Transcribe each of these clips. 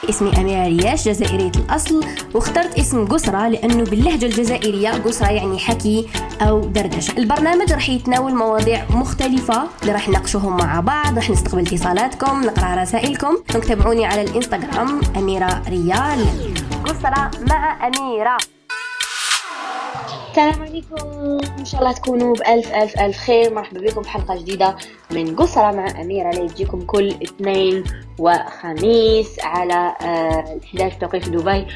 اسمي أميرة رياش، جزائرية الأصل، واخترت اسم قسرة لأنه باللهجة الجزائرية قسرة يعني حكي أو دردشة. البرنامج رح يتناول مواضيع مختلفة اللي رح نناقشوهم مع بعض، رح نستقبل اتصالاتكم، نقرأ رسائلكم. تابعوني على الإنستغرام أميرة ريال. قسرة مع أميرة. السلام عليكم، إن شاء الله تكونوا بألف ألف ألف خير. مرحبا بكم بحلقة جديدة من قسرة مع أميرة اللي تجيكم كل اثنين وخميس على 11 توقيت دبي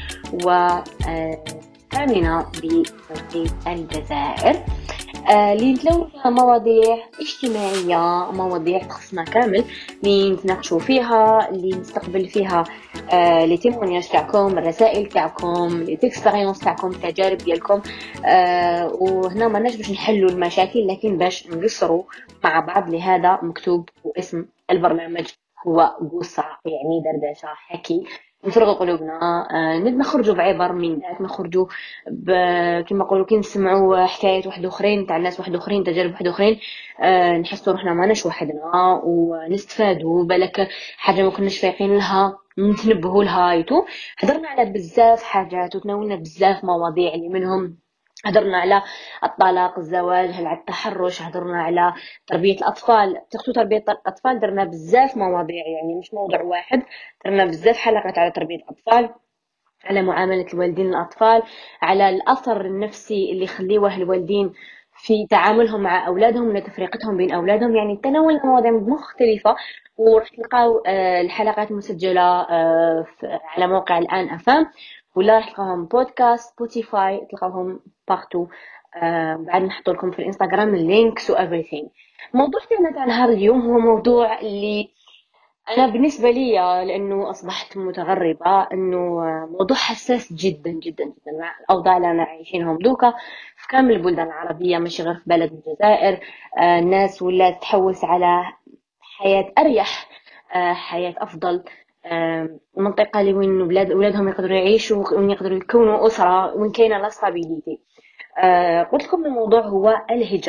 وثامنة بتوقيت الجزائر، اللي نتلون فيها مواضيع اجتماعية، مواضيع تخصنا كامل، اللي نتناقشوا فيها، اللي نستقبل فيها لي تيمونياج تاعكم، الرسائل تاعكم، لي تيكسبيريونس تاعكم، التجارب ديالكم. وهنا ما ناش باش نحلوا المشاكل لكن باش نقصروا مع بعض. لهذا مكتوب واسم البرنامج هو قصة، يعني دردشة، حكي، نفرغوا قلوبنا، نخرجوا بعبر من ذات، نخرجوا كما نقولوا كي نسمعوا حكايات واحد اخرين تاع الناس واحد اخرين، تجارب واحد اخرين، نحسوا روحنا ماناش وحدنا ونستفادوا. بالك حاجه ما كناش فايقين لها نتنبهوا لها. ايتو هضرنا على بزاف حاجات وتناولنا بزاف مواضيع، اللي منهم هضرنا على الطلاق، الزواج، هل على التحرش، هضرنا على تربية الأطفال، تربية الأطفال، درنا بزاف مواضيع، يعني مش موضوع واحد، درنا بزاف حلقات على تربية الأطفال، على معاملة الوالدين للأطفال، على الأثر النفسي اللي يخليوه الوالدين في تعاملهم مع أولادهم ولا تفرقتهم بين أولادهم. يعني تناولنا مواضيع مختلفة، ورح تلقاو الحلقات مسجلة على موقع الآن أفام، ولا رح تلقاهم بودكاست سبوتيفاي، تلقاهم بارتو. بعد نحط لكم في الانستغرام اللينكس و everything. موضوع تاعنا نهار اليوم هو موضوع اللي أنا بالنسبة لي لأنه أصبحت متغربة، أنه موضوع حساس جدا جدا جدا مع الأوضاع اللي أنا عايشينهم دوكا في كامل البلدان العربية، مش غير في بلد الجزائر. الناس ولا تحوس على حياة أريح، حياة أفضل، منطقة اللي وين أولادهم يقدروا يعيشوا وين يقدروا يكونوا أسرة، وين كاينة لا ستابيليتي. قلت لكم الموضوع هو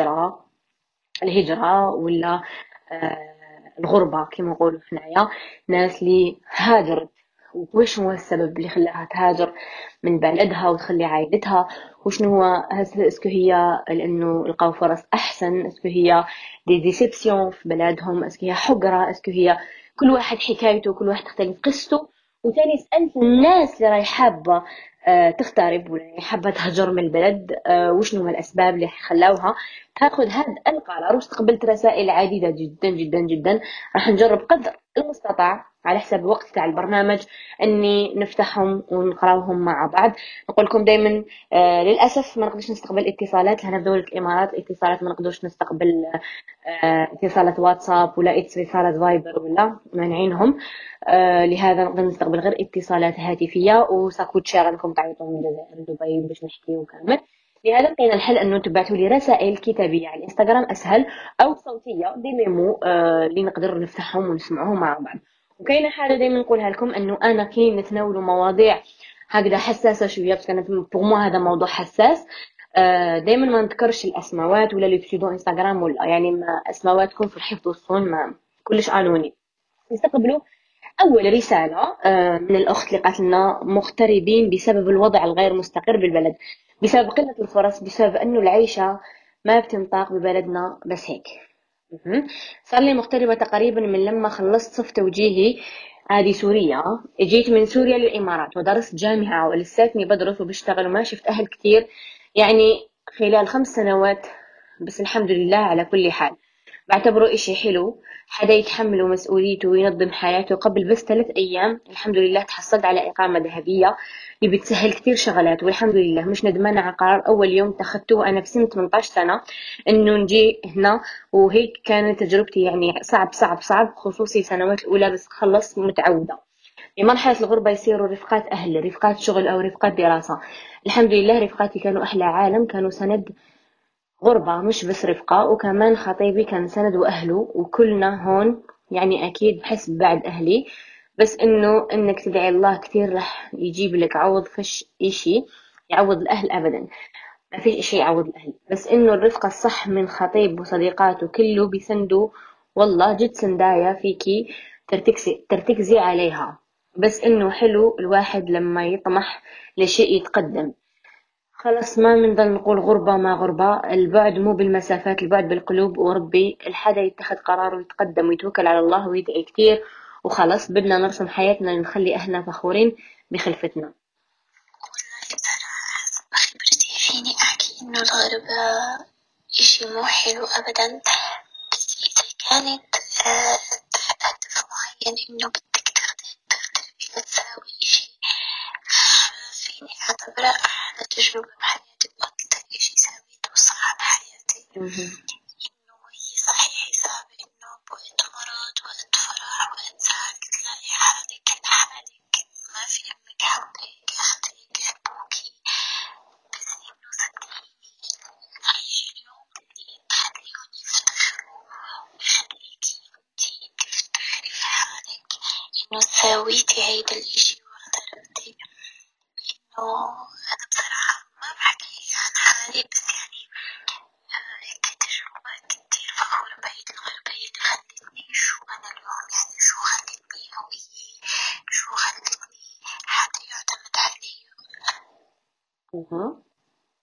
الهجرة ولا الغربة كما نقولوا حنايا، ناس اللي هاجرت. وش هو السبب اللي خلاها تهاجر من بلدها وتخلي عائلتها؟ وشنو هو؟ اسكو هي لانه لقاو فرص احسن؟ اسكو هي دي ديسيبسيون في بلادهم؟ اسكو هي حقرة؟ اسكو هي كل واحد حكايته، كل واحد تختلف قصته. وتاني سألت الناس اللي راهي حابة تغترب ولا حابة تهجر من البلد، وشنو هما الأسباب اللي خلاوها تاخذ هذا القرار. واستقبلت رسائل عديدة جدا جدا جدا. راح نجرب قدر المستطاع على حسب الوقت تاع البرنامج اني نفتحهم ونقراوهم مع بعض. نقول لكم دائما للاسف ما نقدرش نستقبل اتصالات، لهنا في دولة الامارات اتصالات ما نقدرش نستقبل اتصالات واتساب ولا اتصالات فايبر ولا مانعينهم. لهذا نقدر نستقبل غير اتصالات هاتفيه، وساكوت شير انكم تعيطوا من الجزائر لدبي باش نحكيو كامل. لهذا لقينا الحل انه تبعثوا لي رسائل كتابيه على الانستغرام اسهل، او صوتيه دي ميمو اللي نقدر نفتحهم ونسمعهم مع بعض. وكاينه حاجه دائما نقولها لكم، انه انا كي نتناولوا مواضيع هكذا حساسه شويه، بس كان بوغ موا هذا موضوع حساس. دائما ما نذكرش الاسماوات ولا لي بسيدو انستغرام، ولا يعني ما اسماواتكم في الحفظ والصون ما كلش قانوني. نستقبلوا أول رسالة من الأخت اللي قالت لنا مغتربين بسبب الوضع الغير مستقر بالبلد، بسبب قلة الفرص، بسبب أنه العيشة ما بتنطاق ببلدنا بس هيك. صار لي مغتربة تقريبا من لما خلصت صف توجيهي. هذه سورية، جيت من سوريا للإمارات ودرست جامعة ولساتني بدرس وبشتغل وما شفت أهل كتير، يعني خلال 5 سنوات. بس الحمد لله على كل حال، بعتبره إشي حلو، حدا يتحمل مسؤوليته وينظم حياته. قبل بس 3 أيام الحمد لله تحصلت على إقامة ذهبية اللي بتسهل كتير شغلات، والحمد لله مش ندمانة على قرار أول يوم اتخذته وأنا في سن 18 سنة إنه نجي هنا. وهيك كانت تجربتي، يعني صعب صعب صعب، خصوصي السنوات الأولى، بس خلص متعودة. في مرحلة الغربة يصيروا رفقات أهل، رفقات شغل أو رفقات دراسة. الحمد لله رفقاتي كانوا أحلى عالم، كانوا سند غربة مش بس رفقة، وكمان خطيبي كان سند وأهله، وكلنا هون يعني أكيد بحس بعد أهلي. بس إنك تدعي الله كثير رح يجيب لك عوض. فش إشي يعوض الأهل أبدا، ما فيش إشي يعوض الأهل، بس إنه الرفقة الصح من خطيب وصديقاته كله بيسندوا. والله جد سندايا فيكي ترتكزي عليها. بس إنه حلو الواحد لما يطمح لشيء يتقدم. خلاص ما بنضل نقول غربة ما غربة، البعد مو بالمسافات، البعد بالقلوب. وربي الحدا يتخذ قرار ويتقدم ويتوكل على الله ويدعي كتير، وخلاص بدنا نرسم حياتنا نخلي أهلنا فخورين بخلفتنا. والله بصراحة حسب خبرتي فيني أحكي إنه الغربة إشي مو حلو أبدا، بس إذا كانت تحت هدف معين إنه بدك تغتربي لتساوي إشي، فيني أعتبرها أحلى تجربة بحياتي وأكتر إشي سويته صح بحياتي. مهم. إنه هي صحيح صعبة إنه بوقت مرض، وقت فرح، وقت زعل تلاقي حالك لحالك، ما في أمك حبك، أختك يحبوكي، بس إنه صدقيني عيشي اليوم اللي تخليهم يفتخروا ويخليكي انتي تفتخري في حالك إنه ساويتي هيدا الإشي واعترفتي. إنه أنا بصراحة ما بحكي عن حالي، بس يعني كتجربة كتير فخورة بهيدي الغربة اللي خلتني شو أنا اليوم، يعني شو خلتني هوية، شو خلتني حدا يعتمد علي. مهم.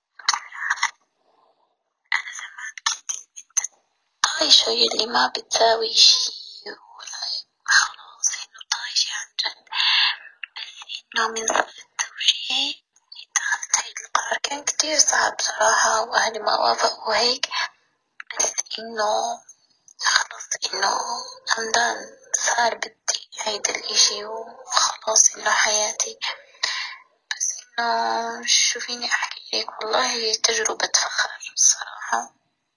أنا زمان كنت البنت الطايشة يلي ما بتساوي شي، ولا خلاص إنه طايشة عن جد، بس إنه من صف التوجيهي اتخذت هيدا القرار. كان كتير صعب بصراحة وأهلي ما وافقوا هيك، بس إنه خلاص إنه همدان صار بدي هيدا الإشي وخلاص إنه حياتي. بس إنه شو فيني أحكي لك، والله هي تجربة فخر الصراحة.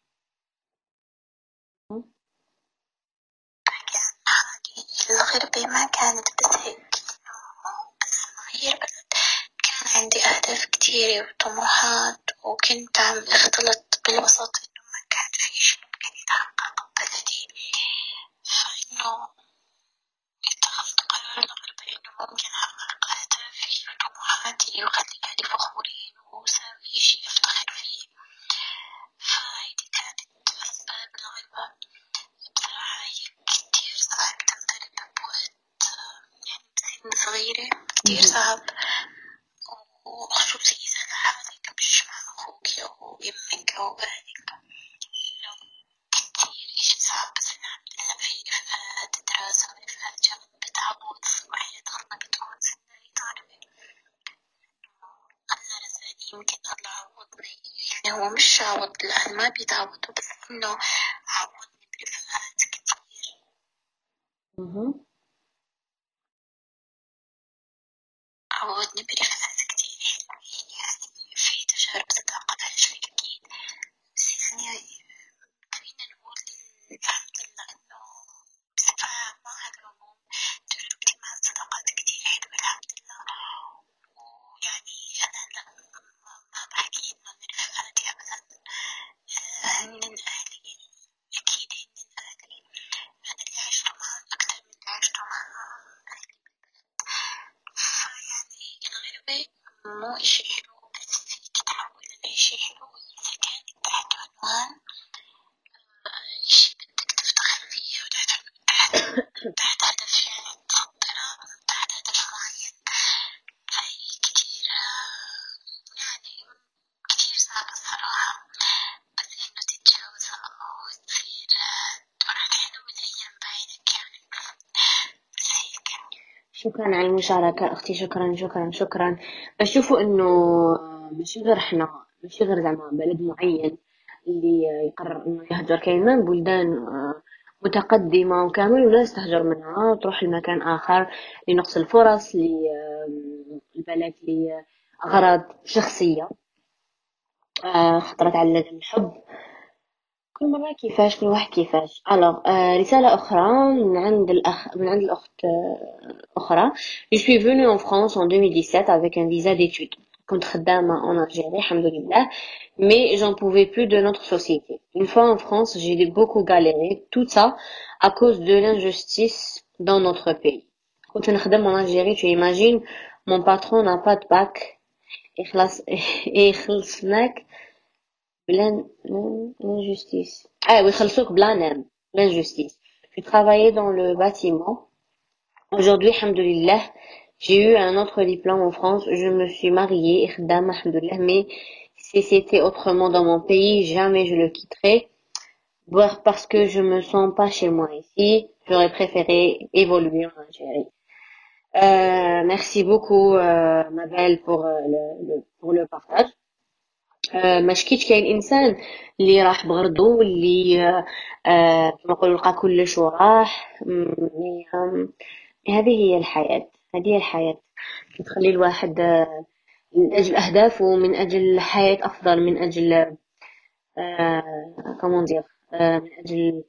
أحكي عن حالي، الغربة ما كانت بس هيك إنه بس نغير بلد، كان عندي أهداف كتيرة وطموحات، وكنت عم اختلط بالوسط إنه ما كان في إشي ممكن يتحقق بلدي، فإنه اتخذت قرار الغربة إنه ممكن أحقق أهدافي وطموحاتي وأخلي أهلي فخورين وأساوي إشي أفتخر فيه، فهيدي كانت أسباب الغربة. بصراحة هي كتير صعب تغترب بوقت يعني بسن صغيرة، كتير صعب، وخصوصي إذا لحالك مش مع أخوك أو أمك أو أهلك، إنه كتير إشي صعب. بس الحمد لله في رفقات دراسة ورفقات جامعة بتعوض، وهي دخلنا بتكون سنة طالبة، الله رزقني يمكن الله عوضني، يعني هو مش عوض، الأهل ما بيتعوضوا، بس إنه عوضني برفقات كتير. مهم. عوضني برفقات كتير حلوين، يعني في تجارب تتوقفها شوي أكيد، بس يعني خلينا نقول الحمد لله إنه بصفة عامة على العموم تجربتي مع الصداقات كتير حلوة الحمد لله. ويعني أنا هلا ما بحكي إنه من رفقاتي أبدا، هن أهلي، أكيد هن أهلي، أنا اللي عشت معهم أكتر من اللي عشته مع أهلي. فيعني الغربة مو إشي حلو، بس فيك تحول لإشي حلو إذا كانت تحت عنوان إشي بدك تفتخر فيه، تحت هدف يعني مخطرة، تحت هدف معين. فهي كتير يعني كتير صعبة الصراحة، بس إنه تتجاوزها وتصير تمر حلو الأيام بعينك يعني، بس هيك. شكرا على المشاركة أختي، شكرا شكرا شكرا. بشوفوا إنه مش غير إحنا، مش غير زعما بلد معين اللي يقرر إنه يهجر. كاينين بلدان متقدمة وكامل وناس تهجر منها وتروح لمكان آخر لنقص الفرص، للبلد لأغراض شخصية، خطرت على الحب. كل مرة كيفاش، كل واحد كيفاش. رسالة أخرى من عند الأخت أخرى. Je suis venue en France en 2017 avec un visa d'études. كنت خدامة en Algérie, الحمد لله, mais j'en pouvais plus de notre société. Une fois en France, j'ai beaucoup galéré, tout ça à cause de l'injustice dans notre pays. كنت نخدم en Algérie, tu imagines, mon patron n'a pas de bac, يخلصناك l'injustice. Ah oui, خلصوك بلا نام. L'injustice. Je travaillais dans le bâtiment Aujourd'hui, alhamdoulilah, j'ai eu un autre diplôme en France. Je me suis mariée, ikhdam, alhamdoulilah, mais si c'était autrement dans mon pays, jamais je le quitterais. Voire parce que je me sens pas chez moi ici, j'aurais préféré évoluer en Algérie. Merci beaucoup, ma belle, pour le partage. ما شكيتش كاين انسان اللي راح بغرضو واللي كما نقولوا لقى كلش وراح هذه هي الحياة. هذه هي الحياة. تخلي الواحد من أجل أهدافه، من أجل حياة أفضل، من أجل كومون دير من أجل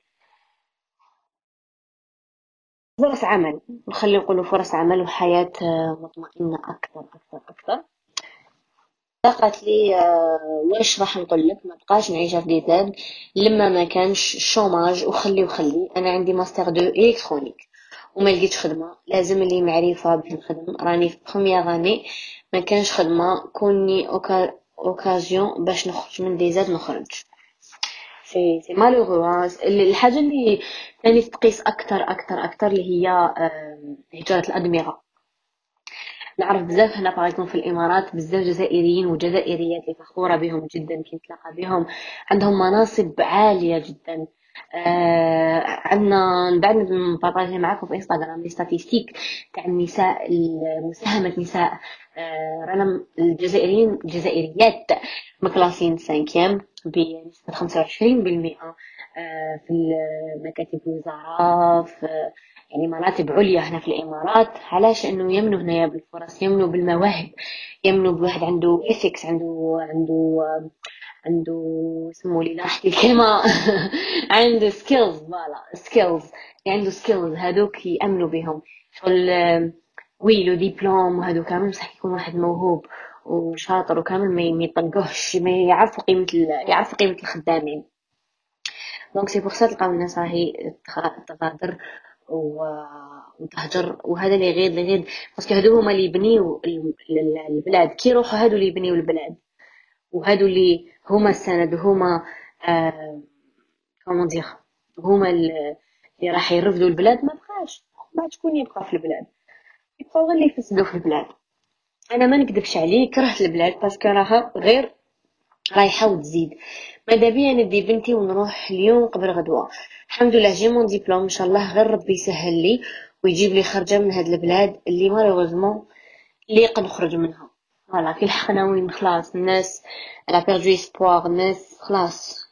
فرص عمل. نخلي نقولوا فرص عمل وحياة مطمئنة أكثر أكثر أكثر. قالت لي واش راح نقول لك، ما بقاش نعيشها في بلاد لما ما كانش الشوماج. وخلي انا عندي ماستر دو الكترونيك وما لقيتش خدمه، لازم لي معرفه باش نخدم. راني في بروميير اني، ما كانش خدمه، كوني اوكازيون باش نخرج من ديزاد نخرج. سي مالوغو. الحاجه اللي ثاني تقيس اكثر اكثر اكثر اللي هي هجره الادمغه. نعرف بزاف هنا باغ في الامارات بزاف جزائريين وجزائريات اللي فخوره بهم جدا كي نتلاقى بهم، عندهم مناصب عاليه جدا. عندنا من بعد نبارطاجي معاكم في انستغرام لي ستاتيستيك تاع النساء، مساهمه نساء رانا الجزائريات مكلاسين سانكيام بنسبه 25% في مكاتب الوزاره، في يعني مراتب عليا هنا في الامارات. علاش؟ انه يمنوا هنايا بالفرص، يمنوا بالمواهب، يمنوا بواحد عنده ايثكس، عنده اسمه لي راحت الكلمه عنده سكيلز. فوالا سكيلز، عنده سكيلز هذوك يامنوا بهم. شغل وي لو ديبلوم وهذو كامل، بصح يكون واحد موهوب وشاطر وكامل ما يطلقوهش، ما يعرفوا قيمه يعرفوا قيمه الخدامين. دونك سي بوغ سا تلقاو الناس راهي تغادر وتهجر. وهذا اللي يغيظ باسكو هادو هما اللي يبنيو البلاد. كي يروحوا هادو اللي يبنيو البلاد، وهادو اللي هما السند، وهما كومون دير، هما اللي راح يرفدوا البلاد. ما بقاش بعد شكون يبقى في البلاد؟ يبقاو غير اللي يفسدوا في البلاد. انا ما نكذبش عليك، كرهت البلاد باسكو راها غير رايحه وتزيد. ماذا بيا ندي بنتي ونروح اليوم قبل غدوه. الحمد لله جي مون ديبلوم ان شاء الله، غير ربي يسهل لي ويجيب لي خرجه من هاد البلاد اللي مالوغوزمون اللي قد نخرج منها. فوالا كي لحقنا وين خلاص الناس لا بيردو اسبوار، الناس خلاص.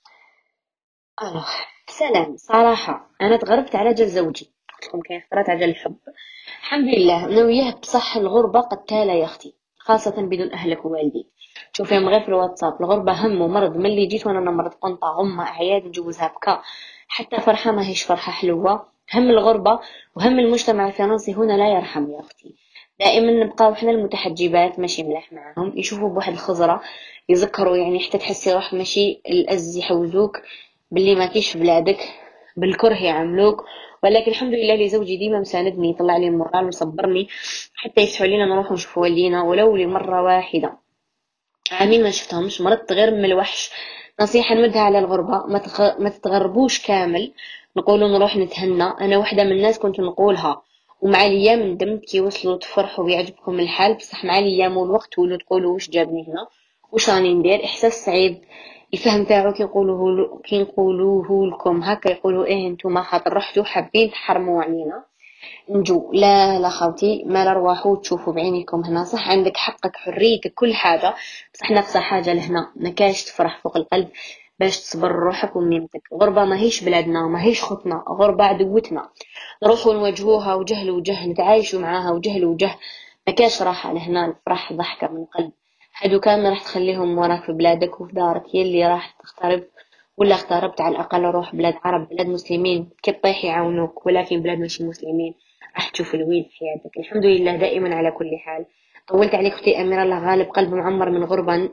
سلام. صراحه انا تغربت على جال زوجي، قلت لكم كاين فترات على الحب. الحمد لله انا وياه، بصح الغربه قتاله يا اختي، خاصه بدون اهلك ووالديك. شوفيهم غير في الواتساب. الغربه هم ومرض. ملي جيت وانا نمرض قنطه غمه اعياد نجوزها بكا، حتى فرحه ماهيش فرحه حلوه. هم الغربه وهم المجتمع الفرنسي هنا لا يرحم يا اختي. دائما نبقاو احنا المتحجبات ماشي ملاح معاهم، يشوفوا بواحد الخزره يذكروا، يعني حتى تحسي روح ماشي الأز يحوزوك باللي ما كيش في بلادك، بالكره يعاملوك. ولكن الحمد لله اللي زوجي ديما مساندني، يطلع لي المورال ويصبرني حتى يفتحوا علينا نروح نشوفوا والدينا ولو لمره واحده. عامين ما شفتهمش، مرضت غير من الوحش. نصيحه نمدها على الغربه، ما تتغربوش كامل. نقولوا نروح نتهنى، انا واحده من الناس كنت نقولها، ومع الايام ندمت كي وصلوا تفرحوا ويعجبكم الحال. بصح مع الايام والوقت ولو تقولوا واش جابني هنا، واش راني ندير. احساس صعيب. الفهم تاعو كي نقولوه لكم هكا يقولوا ايه انتوما خاطر رحتوا حابين تحرموا علينا نجو. لا لا خاوتي، ما لا روحوا تشوفوا بعينيكم هنا. صح عندك حقك، حريتك، كل حاجه، بصح نفس حاجه لهنا ما كاش تفرح فوق القلب باش تصبر روحك وميمتك. غربه ماهيش بلادنا، ماهيش خوتنا، غربه عدوتنا. نروحوا نواجهوها وجه لوجه، نتعايشوا معاها وجه لوجه. ما كاش راحه لهنا، الفرح ضحكه من قلب. هادو كامل راح تخليهم وراك في بلادك وفي دارك. هي اللي راح تغترب ولا اغتربت، على الاقل روح بلاد عرب، بلاد مسلمين، كي تطيح يعاونوك. ولكن بلاد ماشي مسلمين راح تشوف الويل في حياتك. الحمد لله دائما على كل حال. طولت عليك اختي اميره، الله غالب، قلب معمر من غربه.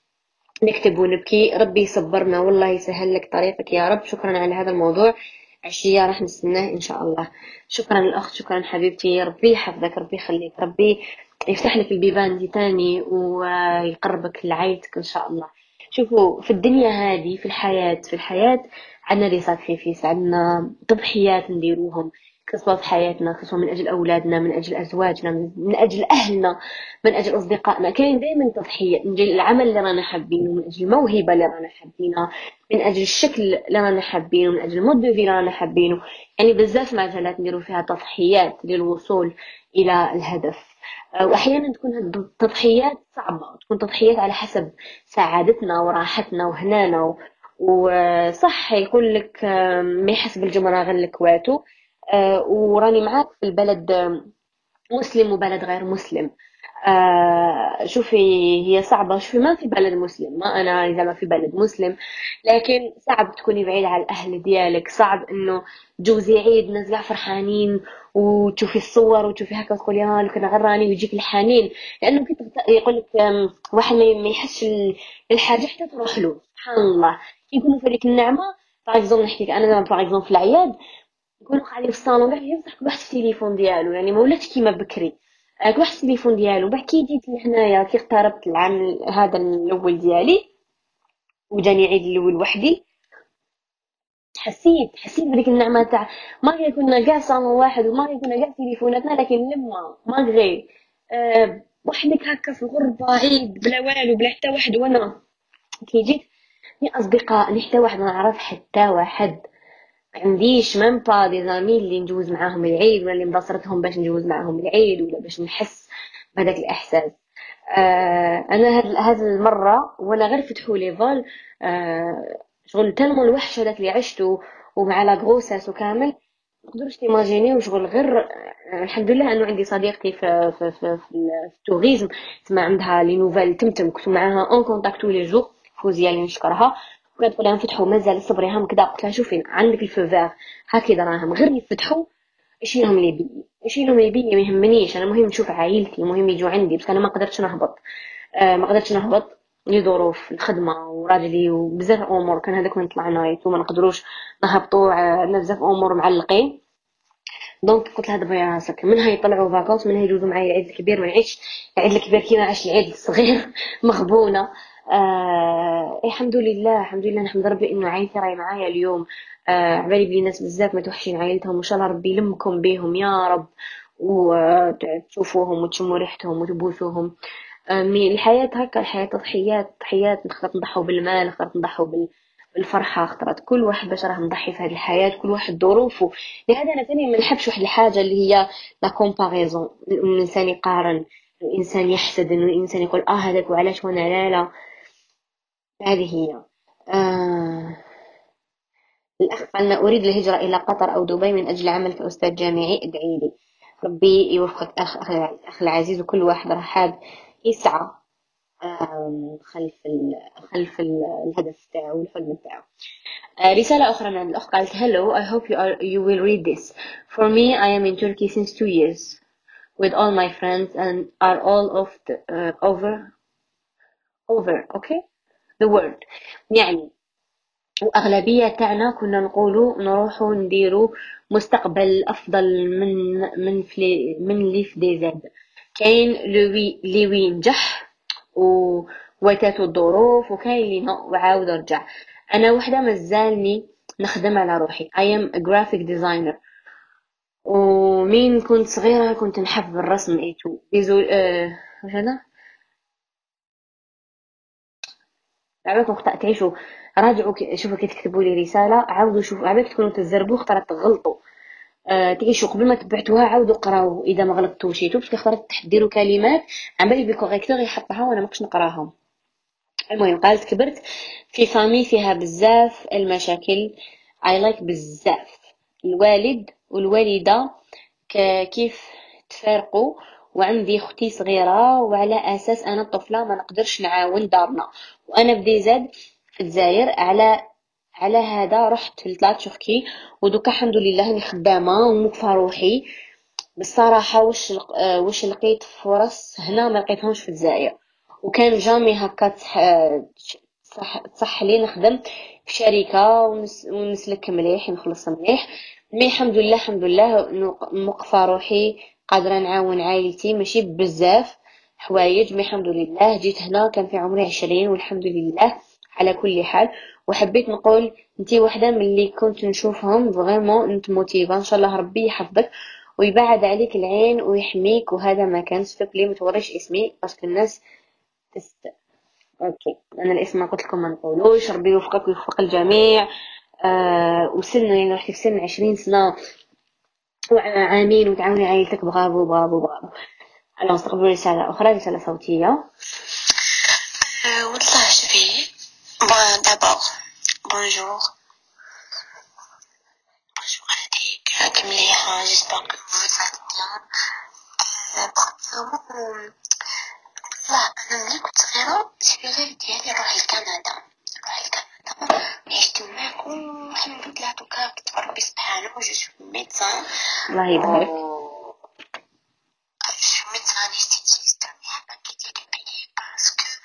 نكتب ونبكي، ربي يصبرنا والله يسهل لك طريقك يا رب. شكرا على هذا الموضوع، عشية راح نستناه ان شاء الله. شكرا الاخت، شكرا حبيبتي، ربي يحفظك، ربي يخليك، ربي يفتح لك البيبان دي تاني ويقربك لعائلتك ان شاء الله. شوفوا في الدنيا هذه، في الحياة عندنا لي ساكريفيس، عندنا تضحيات نديروهم سواء في حياتنا، سواء من أجل أولادنا، من أجل أزواجنا، من أجل أهلنا، من أجل أصدقائنا. كاين دائما تضحية من أجل العمل اللي رانا حابينه، من أجل الموهبة اللي رانا حابينها، من أجل الشكل اللي رانا حابينه، من أجل المود اللي رانا حابينه. يعني بزاف مجالات نديرو فيها تضحيات للوصول إلى الهدف. وأحيانا تكون هاد التضحيات صعبة، تكون تضحيات على حسب سعادتنا وراحتنا وهنانا. وصح يقول لك ما يحسب الجمرة غير الكواتو. وراني معاك في البلد مسلم وبلد غير مسلم. شوفي، هي صعبة. شوفي، ما في بلد مسلم، ما أنا زعما في بلد مسلم، لكن صعب تكوني بعيدة على الأهل ديالك. صعب إنه تجوزي عيد ناس قاع فرحانين وتشوفي الصور وتشوفي هكا وتقولي ها لو كان غير راني، ويجيك الحنين. لأنه كي يقول لك واحد ما يحسش الحاجة حتى تروح له. سبحان الله، كي يكونوا في هذيك النعمة. باغ اكزومبل نحكي لك انا زعما باغ اكزومبل في العياد، يكونوا قاعدين في الصالون كاع يفتح كل واحد في التليفون ديالو. يعني ما ولاتش كيما بكري. كل واحد في التليفون ديالو. بعد كي جيت لهنايا، كي اقتربت العام هذا الاول ديالي وجاني عيد الاول وحدي، حسيت بديك النعمه تاع ما كنا كاع صالون واحد وما كنا كاع تليفوناتنا، لكن لما ماغري وحدك هكا في الغربه، عيد بلا والو، بلا حتى واحد. وانا كي جيت ني اصدقاء، ني حتى واحد ما نعرف حتى واحد، ما عنديش ميم با دي زامي اللي نجوز معاهم العيد، ولا اللي مبصرتهم باش نجوز معاهم العيد، ولا باش نحس بهذاك الاحساس. انا هاد المره وانا غير فتحوا لي فال، شغل تلمو الوحش هذاك اللي عشته، ومع لا غروساس وكامل. نقدروش تيماجيني وشغل غير. الحمد لله انه عندي صديقتي في التوريزم، تسمى عندها لي نوفال تمتم، كنت معاها اون كونتاكت tous les jours. فوزيه اللي نشكرها، وكانت تقول لها نفتحوا مازال صبري هم كذا. قلت لها شوفي عندك الفو فير هكذا، راهم غير يفتحوا. يشيلهم لي بي، يشيلهم لي بي، ما يهمنيش انا. مهم نشوف عائلتي، مهم يجوا عندي. بس انا ما قدرتش نهبط. ما قدرتش نهبط لظروف الخدمه وراجلي وبزاف امور. كان هذاك وين طلع نايت وما نقدروش نهبطوا. بزاف امور معلقين. دونك قلت لها دبري راسك، منها يطلعوا فاكونس، منها يجوزوا معايا العيد الكبير. ما نعيش العيد الكبير كيما عاش العيد الصغير مغبونه. الحمد لله، الحمد لله، نحمد ربي انه عائلتي راهي معايا اليوم. عبالي بلي ناس بزاف ما توحشين عائلتهم، وان شاء الله ربي يلمكم بهم يا رب، وتشوفوهم وتشموا ريحتهم وتبوسوهم. الحياة هكا، الحياة تضحيات، تضحيات. نخطط نضحوا بالمال، نخطط نضحوا بالفرحة. خطرات كل واحد باش راه نضحي في هذه الحياة، كل واحد ظروفه. لهذا أنا ثاني ما نحبش واحد الحاجة اللي هي لا كومباريزون، الإنسان يقارن، الإنسان يحسد، إنه الإنسان يقول هذاك وعلاش وأنا لا. هذه هي. آه الأخ قال أنا أريد الهجرة إلى قطر أو دبي من أجل عمل كأستاذ جامعي، ادعي لي. ربي يوفقك أخ العزيز. وكل واحد راه حاب يسعى الهدف تاعو والحلم تاعو. رسالة أخرى من الأخ قالت Hello, I hope you will read this. For me, I am in Turkey since 2 years with all my friends and are all of over okay the world. يعني وأغلبية تاعنا كنا نقولوا نروحوا نديروا مستقبل أفضل من اللي في دي زاد. كاين اللي نجح وتاتو الظروف، وكاين اللي وعاود رجع. أنا وحدة مازالني نخدم على روحي. I am a graphic designer. ومين كنت صغيرة كنت نحب الرسم ايتو بيزو. واش هذا؟ عباكم تعيشوا، راجعوا شوفوا كي تكتبوا لي رسالة، عاودوا شوفوا. عباك تكونوا تزربوا خطرات تغلطوا. تعيشوا قبل ما تبعتوها عاودوا قراو اذا ما غلطتوا شيتو، باش خطرات تحديروا كلمات عن بالي بالكوريكتور يحطها وانا ماكش نقراهم. المهم قالت كبرت في فامي فيها بزاف المشاكل. I like بزاف الوالد والوالدة كيف تفارقوا، وعندي اختي صغيرة، وعلى اساس انا طفلة ما نقدرش نعاون دارنا، وانا بدي زاد في الجزائر. على هذا رحت لطلعت تركي، ودوكا الحمد لله اني خدامة وموقفة روحي. بالصراحة واش لقيت فرص هنا ما لقيتهمش في الجزائر. وكان جامي هكا صح لي نخدم في شركة ونسلك مليح، نخلص مليح. مي الحمد لله، الحمد لله موقفة روحي، قادرة نعاون عائلتي ماشي بزاف حوايج. مي الحمد لله جيت هنا كان في عمري 20، والحمد لله على كل حال. وحبيت نقول انتي وحده من اللي كنت نشوفهم فريمون انت موتيفا، ان شاء الله ربي يحفظك ويبعد عليك العين ويحميك. وهذا ما كان سفلي متوريش اسمي باسكو الناس تست... اوكي انا الاسم ما قلت لكم ما نقولوش. ربي يوفقك ويوفق الجميع. وسن يعني رحتي في سن 20 سنه وعامين وتعاوني عائلتك، برافو برافو برافو. انا نستقبل رساله اخرى، رساله صوتيه. والله شوفي، بون دابور بونجور بونجور عليك، راك مليحة؟ جيسبر كو فو فايت بيان. برومييرمون والله أنا ملي كنت صغيرة السبيغيل ديالي نروح لكندا، نعيش تماك والحمد لله دوكا كتب ربي سبحانه جو سوي ميدسان. الله يبارك. Je suis médecin anesthésiste, mais à pas quitter le pays parce que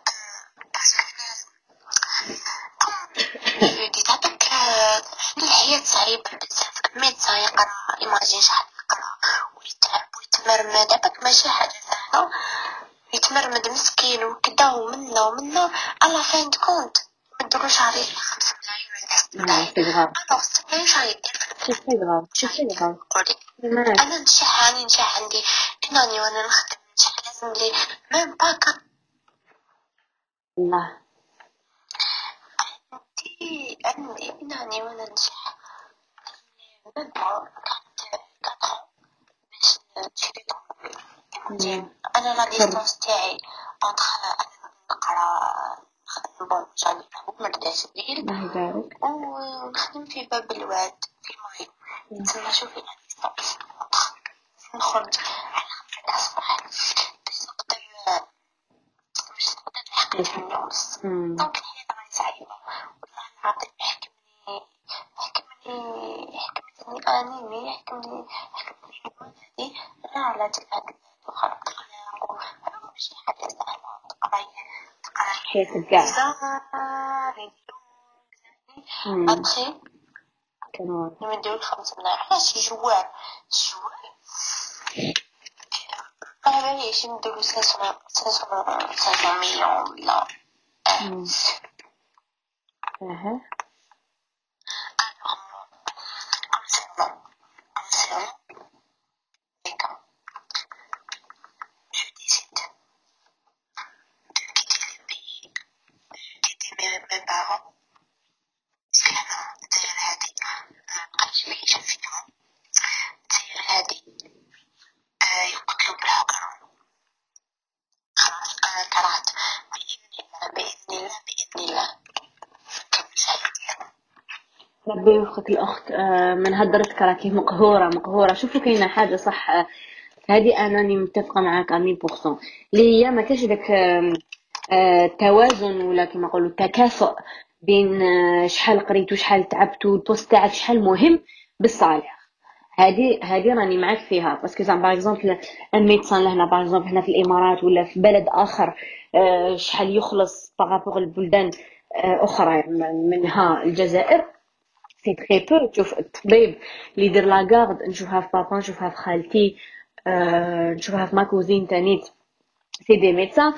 ديتابك الحياة صعيبة بزاف. ميدسان يقرا إيماجين شحال يقرا ويتعب ويتمرمد، داباك ماشي حاجة سهلة، يتمرمد مسكين وكدا ومنا على فين كونت مدلو شهري 5 ملايين ولا 6 ملايين. سي غاف ألوغ 6 ملايين شهري يدير في سي غاف سي غاف. قولي أنا نشح عندي إناني وأنا نخدم، نشح لازم لي ميم باكا الله عندي إناني وأنا نشح ميم با كاتر باش نشري طوموبيل. أنا لا ديستونس تاعي أونتخ أنا نقرا نخدم بون جاني بحكم مرداش الليل الله يبارك. ونخدم في باب الواد في مايو. تسمى شوفي لا ديستونس نخرج على 5 تاع الصباح باش نقدر نحقق النص. دونك الحياة راهي صعيبة والله العظيم. حكمتني أنيمي، حكمتني هادي أنا على تلك هاد وخلق الأخلاق وماشي حاجة سهلة. تقراي حياتك كاع أبخي كمان نمديوك 5 ملايين علاش جوار معليش يمدولو 500 مليون ولا اها. mes parents هادي يقتلوا بالحجر. خلاص أنا كرهت بإذن الله نكمل حياتي. ربي يوفقك الأخت. من هدرتك راكي مقهورة. شوفوا كاينة حاجة صح، هذه أناني متفقة معاك 100%، اللي هي ما كاش داك توازن ولا كما نقولوا تكافؤ بين شحال قريت وشحال تعبت والبوست تاعك شحال مهم بالصالح. هذه راني معاك فيها. باسكو زعما باغ اكزومبل ان ميدسان لهنا باغ اكزومبل هنا في الامارات ولا في بلد اخر شحال يخلص بارابور البلدان اخرى منها الجزائر سي تري بو. تشوف الطبيب اللي يدير لاكارد نشوفها في بابا، نشوفها في خالتي، نشوفها في ما كوزين تانيت، سي دي ميدسان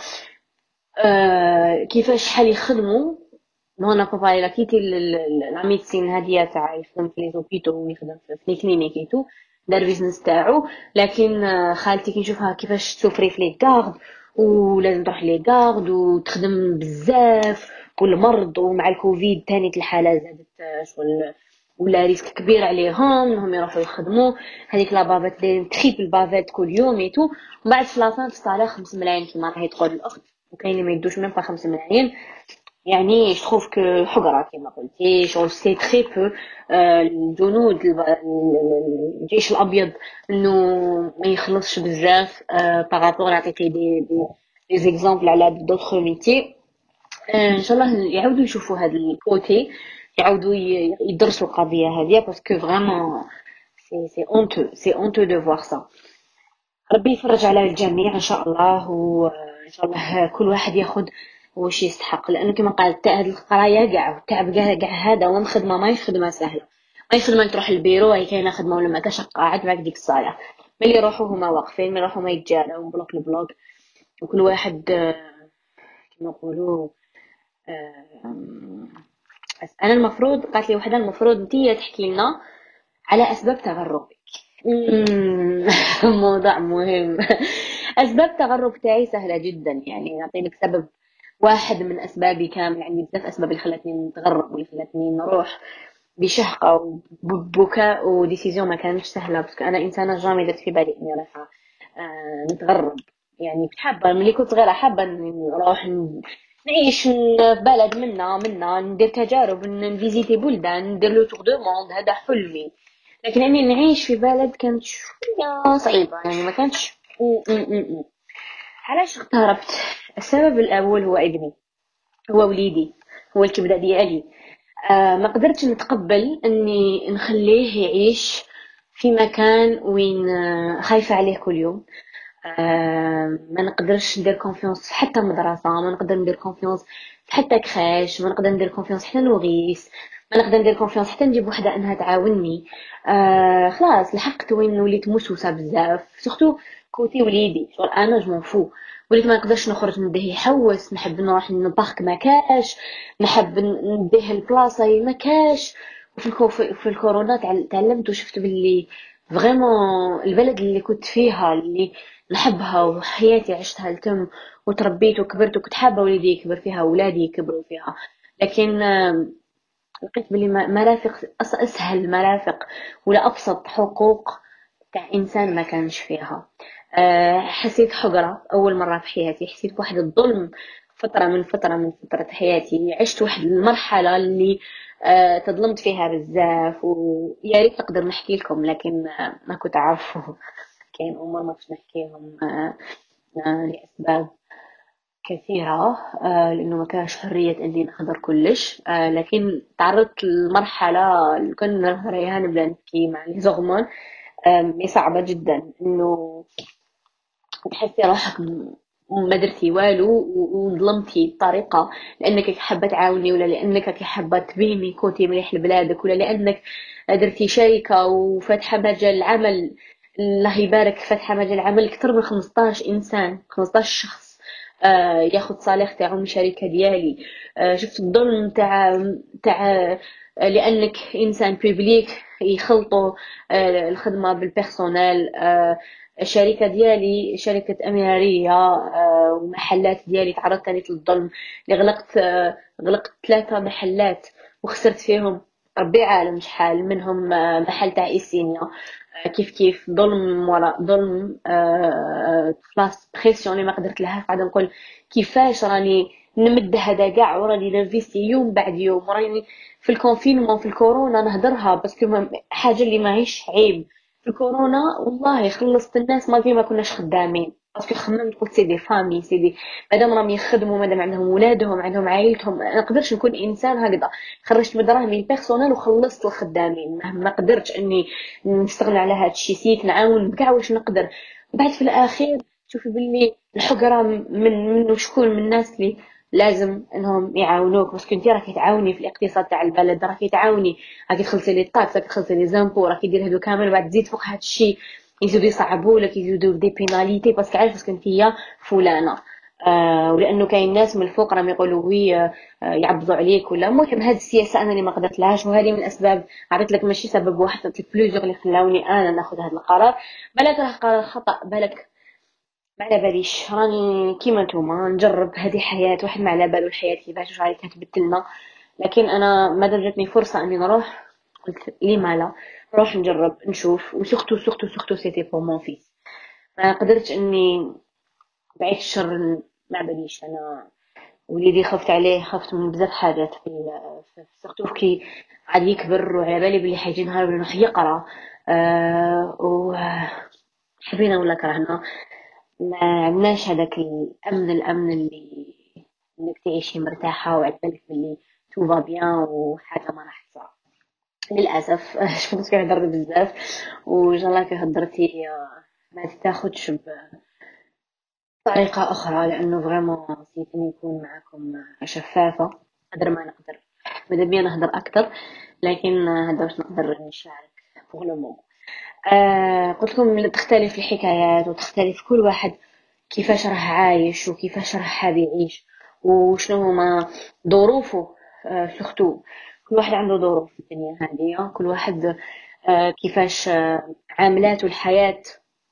كيفاش شحال يخدموا. هنا بابا إلا كيتي لا ميديسين هادية تاع يخدم في لي زوبيتو ويخدم في لي كلينيك ايتو، دار بيزنس تاعو. لكن خالتي كي نشوفها كيفاش تسوفري في لي كارد ولازم تروح لي كارد وتخدم بزاف، والمرض ومع الكوفيد تاني الحالة زادت شغل ولا ريسك كبير عليهم انهم يروحوا يخدموا. هذيك لا بافات دايرين تريبل بافات كل يوم ايتو، ومن بعد في لافان تصالح 5 ملايين كيما راهي تقول الاخت، وكاين اللي ما يدوش ميم با 5 ملايين. يعني je trouve que حقرة كما قلتي شغل سي تري بو. الجنود الجيش الابيض انه ما يخلصش بزاف بارابور. عطيتي دي زيكزامبل على دوطخ ميتي. ان شاء الله يعاودوا يشوفوا هذا الكوتي، يعاودوا يدرسوا القضيه هذه باسكو فريمون سي اونتو دو فوار سا. ربي يفرج على الجميع ان شاء الله، وان شاء الله كل واحد ياخذ واش يستحق. لانه كما قالت تاع هاد القرايه كاع والتعب كاع هذا وين خدمه ماهيش خدمه سهله، ماهيش خدمه تروح للبيرو هي كاينه خدمه ولا ما كاش قاعد معك ديك الصالح. ملي يروحوا هما واقفين، ملي يروحوا ما يتجاراو بلوك البلوك، وكل واحد كما نقولوا آم، بس انا المفروض قالت لي وحده المفروض انتي تحكي لنا على اسباب تغربك. مم، موضوع مهم. اسباب تغرب تاعي سهله جدا، يعني نعطي لك سبب واحد من اسبابي كامل. عندي بزاف اسباب اللي خلتني نتغرب واللي خلتني نروح بشهقه وببكاء وديسيزيون ما كانتش سهله، بس انا انسانه جامي درت في بالي اني راح نتغرب. يعني كنت حابه ملي كنت صغيره، حابه اني نروح نعيش في بلد منا ندير تجارب، نفيزيتي بلدان، ندير لو تور دو موند، هذا حلمي. لكن اني نعيش في بلد كانت شويه صعيبه، يعني ما كانتش علاش اغتربت. السبب الاول هو ابني، هو وليدي، هو الكبده ديالي. ما قدرتش نتقبل اني نخليه يعيش في مكان وين خايفه عليه كل يوم. ما نقدرش ندير كونفيونس حتى مدرسة، ما نقدر ندير كونفيونس حتى كراش، ما نقدر ندير كونفيونس حتى نوغيس، ما نقدر ندير كونفيونس حتى نجيب وحده انها تعاوني. خلاص لحقت وين وليت موسوسه بزاف، سورتو كوتي وليدي شغل انا جو فو. وليت ما نقدرش نخرج نديه يحوس، نحب نروح للبارك ما كاش، نحب نديه البلاصه ما كاش. في الكورونا تعلمت وشفت باللي فريمون البلد اللي كنت فيها اللي نحبها وحياتي عشتها لتم وتربيت وكبرت وكنت حابة وليدي يكبر فيها وولادي يكبروا فيها. لكن لقيت بلي مرافق أسهل مرافق ولا أبسط حقوق تاع إنسان ما كانش فيها. حسيت حقرة أول مرة في حياتي، حسيت بواحد الظلم. فترة حياتي عشت واحد المرحلة اللي تظلمت فيها بزاف، ويا ريت نقدر نحكي لكم لكن ما كنت عارفه. كاين امور ما كنتش نحكيهم لاسباب كثيره، لانه ما كانش حريه اني نحضر كلش. لكن تعرضت لمرحله اللي كنا نهضر عليها نبدا نبكي مع لي زغمون. مي صعبه جدا انه تحسي روحك ما درتي والو وظلمتي بطريقه لانك حابه تعاوني، ولا لانك حابه تبيني كنتي مليح لبلادك، ولا لانك درتي شركه وفاتحه مجال عمل. الله يبارك، فاتحه مجال عمل اكثر من 15 انسان، 15 شخص ياخذ صالح تاعو من الشركه ديالي. شفت الظلم تاع لانك انسان بيبليك يخلطوا الخدمه بالبيرسونيل. الشركة ديالي شركة أميرية، ومحلات ديالي تعرضت تاني للظلم. اللي غلقت 3 محلات وخسرت فيهم ربي عالم شحال منهم. محل تاع إيسينيا. كيف ظلم وراء ظلم. خلاص بريسيون اللي ما قدرت لها قاعدة نقول كيفاش راني نمد هذا كاع وراني نرفيستي يوم بعد يوم، وراني في الكونفينمون في الكورونا نهدرها بس حاجة اللي ماهيش عيب. في الكورونا والله خلصت الناس ما كناش خدامين، باسكو خممت قلت سيدي فامي سيدي، مادام راهم يخدموا، مادام عندهم ولادهم عندهم عائلتهم، ما نقدرش نكون انسان هكذا. خرجت من دراهمي البيرسونيل وخلصت الخدامين، ما قدرتش اني نستغنى على هذا الشيء، سيت نعاون بكاع واش نقدر. بعد في الاخير تشوفي باللي الحقره من شكون من الناس اللي لازم انهم يعاونوك، باسكو انت راكي تعاوني في الاقتصاد تاع البلد، راكي تعاوني، راكي تخلصي لي الطاكس، راكي تخلصي لي زامبو، راكي دير هادو كامل، بعد تزيد فوق هاد الشيء يزيدوا يصعبوا لك، يزيدوا دي بيناليتي باسكو عارف باسكو انت فلانه. ولانه كاين ناس من الفوق راهم يقولوا وي يعبزوا عليك ولا. المهم هذه السياسه انا اللي ما قدرت لهاش، وهذه من الاسباب. عرفت لك ماشي سبب واحد، عرفت لك بلوزيغ اللي خلاوني انا ناخذ هذا القرار. بالك راه قرار خطا، بالك ما على باليش، راني كيما نتوما نجرب، هذه حياة، واحد ما على بالو الحياة كيفاش واش راهي كتبدلنا. لكن انا ما جاتني فرصة اني نروح، قلت لي ما لا، نروح نجرب نشوف، وسورتو سيتي بور مون فيس. ما قدرتش اني بعيد الشر، ما على باليش انا وليدي خفت عليه، خفت من بزاف حاجات سورتو كي عاد يكبر، وعلى بالي بلي حيجي نهار نروح يقرا. و حبينا ولا كرهنا ما عندناش هذاك الامن اللي انك تعيشي مرتاحه وعبالك باللي تو فا بيان وحاجه ما راح تصرى للاسف. شفت كي هضرت بزاف وجالا كي هضرتي ما تاخدش بطريقه اخرى، لانه فريمون سيتني نكون معكم شفافه قدر ما نقدر. ماذا بيا نهضر اكثر، لكن هذا باش نقدر نشارك بوغ لو مومون. قلت لكم تختلف الحكايات وتختلف كل واحد كيفاش راه عايش وكيفاش راه حاب يعيش، وشنو هما ظروفه. سورتو كل واحد عنده ظروف في الدنيا هذه، كل واحد كيفاش عاملاته الحياة.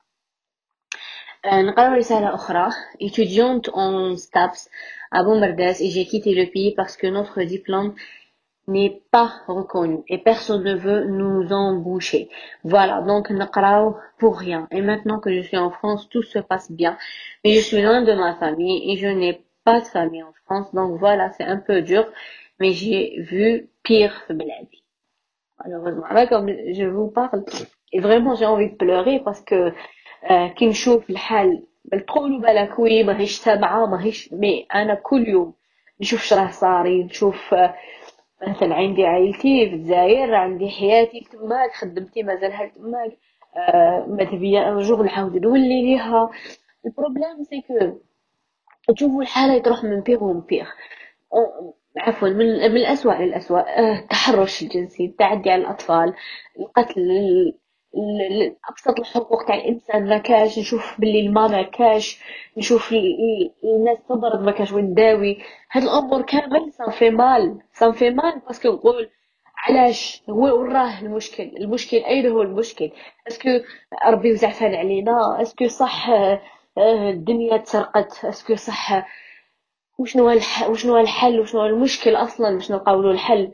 نقرأ رسالة أخرى. étudiante en STAPS à Bombardas et j'ai quitté le pays parce que notre diplôme n'est pas reconnu et personne ne veut nous embaucher. Voilà, donc نقراو pour rien. Et maintenant que je suis en France, tout se passe bien. Mais je suis loin de ma famille et je n'ai pas de famille en France. Donc voilà, c'est un peu dur. Mais j'ai vu pire في بلادي. Malheureusement. Là, comme je vous parle, et vraiment j'ai envie de pleurer parce que كي نشوف الحال تقولوا بالك وي ماهيش سامعة ماهيش، مي أنا كل يوم نشوف شراه صاري، نشوف مثلا عندي عائلتي في الجزائر، عندي حياتي تماك، خدمتي مازالها تماك، ماذا بيا ان جوغ نعاود نولي ليها. البروبليم سي كو تشوفوا الحالة تروح من بيغ ومن بيغ. عفوا، من الأسوأ للأسوأ. التحرش الجنسي، التعدي على الأطفال، القتل، أبسط الحقوق تاع الإنسان ما كاش. نشوف باللي الماء ما كاش، نشوف الناس تضرب ما كاش وين داوي. هاد الأمور كامل صافي مال صافي مال باسكو نقول علاش هو وين راه المشكل. المشكل أين هو المشكل؟ اسكو ربي وزعفان علينا؟ اسكو صح الدنيا تسرقت؟ اسكو صح وشنو هو الحل؟ وشنو هو المشكل اصلا باش نلقاو له الحل؟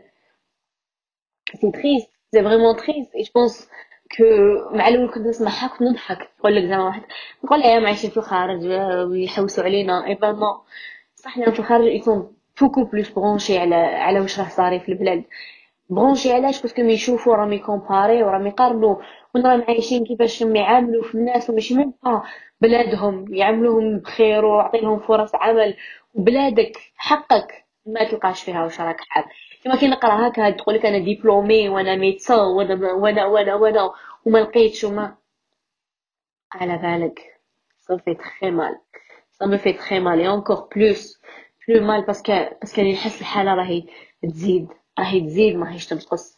سي تريست، سي فريمون تريست. اي جو بونس كو مع الاول كنت نسمعها كنت نضحك، نقول لك زعما واحد نقول يا عايشين في الخارج ويحوسوا علينا. اي با نو، صح لهم في الخارج يكون بوكو بلوس برونشي على واش راه صاري في البلاد. برونشي علاش؟ باسكو مي يشوفوا راهم يكومباري وراهم يقارنوا وين راهم عايشين، كيفاش يعاملوا في الناس، وماشي ميم با بلادهم يعاملوهم بخير ويعطيهم فرص عمل. وبلادك حقك ما تلقاش فيها واش راك حاب. كما كي نقرا هكا تقول لك انا ديبلومي وانا ميدسان وانا وما لقيتش وما على بالك. صافي تخي مال، صافي في تخي مال اي انكور بلو مال باسكو نحس الحاله راهي تزيد، ماهيش تنقص.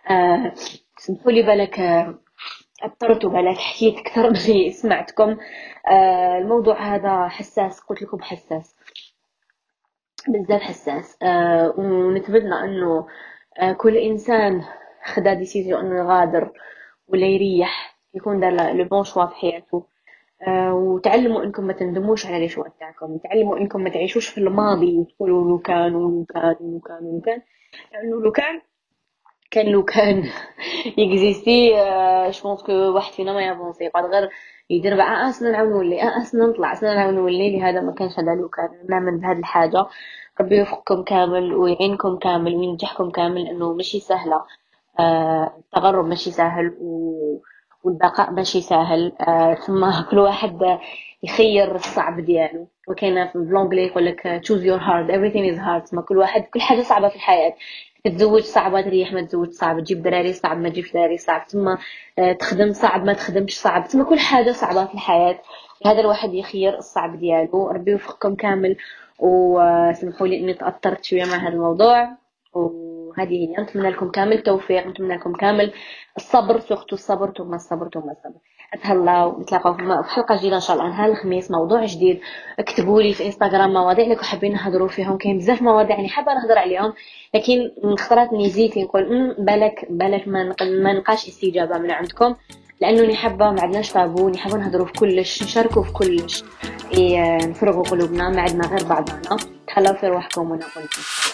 سمحوا لي بالك أثرت وبالك حكيت أكثر من اللي سمعتكم. الموضوع هذا حساس، قلت لكم حساس بزاف حساس. ونتمنى انه كل انسان خدا ديسيزيون انه يغادر ولا يريح، يكون دار لو بون شوا في حياته. وتعلموا انكم ما تندموش على لي شوا تاعكم، تعلموا انكم ما تعيشوش في الماضي وتقولوا لو كان ولو كان ولو كان ولو كان، لانه لو كان يكزيستي. جو بونس كو واحد فينا ما يافونسي، يقعد غير يدير بقى اصلا نعاود نولي، اصلا نطلع، اصلا نعاود نولي. لهذا ما كانش هذا لو كان نعمل بهذه الحاجه. ربي يوفقكم كامل ويعينكم كامل وينجحكم كامل، انه ماشي سهله. التغرب ماشي سهل والبقاء ماشي سهل. ثم كل واحد يخير الصعب ديالو. وكاين في بالانجلي يقول لك choose your hard everything is hard. ثم كل حاجه صعبه في الحياه. تتزوج صعبة، تريح ما تزوج صعب، تجيب دراري صعب ما تجيبش دراري صعب، ثم تخدم صعب ما تخدمش صعب، ثم كل حاجة صعبة في الحياة. هذا الواحد يخير الصعب ديالو. ربي يوفقكم كامل. وسمحوا لي اني تأثرت شوية مع هذا الموضوع. وهذه هي، نتمنى لكم كامل التوفيق، نتمنى لكم كامل الصبر، سورتو الصبر ثم الصبر ثم الصبر. اتهلاو، نتلاقاو في حلقة جديدة ان شاء الله نهار الخميس، موضوع جديد. اكتبوا لي في انستغرام مواضيع اللي حابين نهضروا فيهم، كاين بزاف مواضيع يعني حابه نهضر عليهم، لكن خطرات نزيد نقول بالك ما نلقاش استجابه من عندكم، لانه حابه ما عندناش طابو، حابه نهضروا في كلش، نشاركوا في كلش، نفرغوا قلوبنا، ما عندنا غير بعضنا. تهلاو في رواحكم ونقول لكم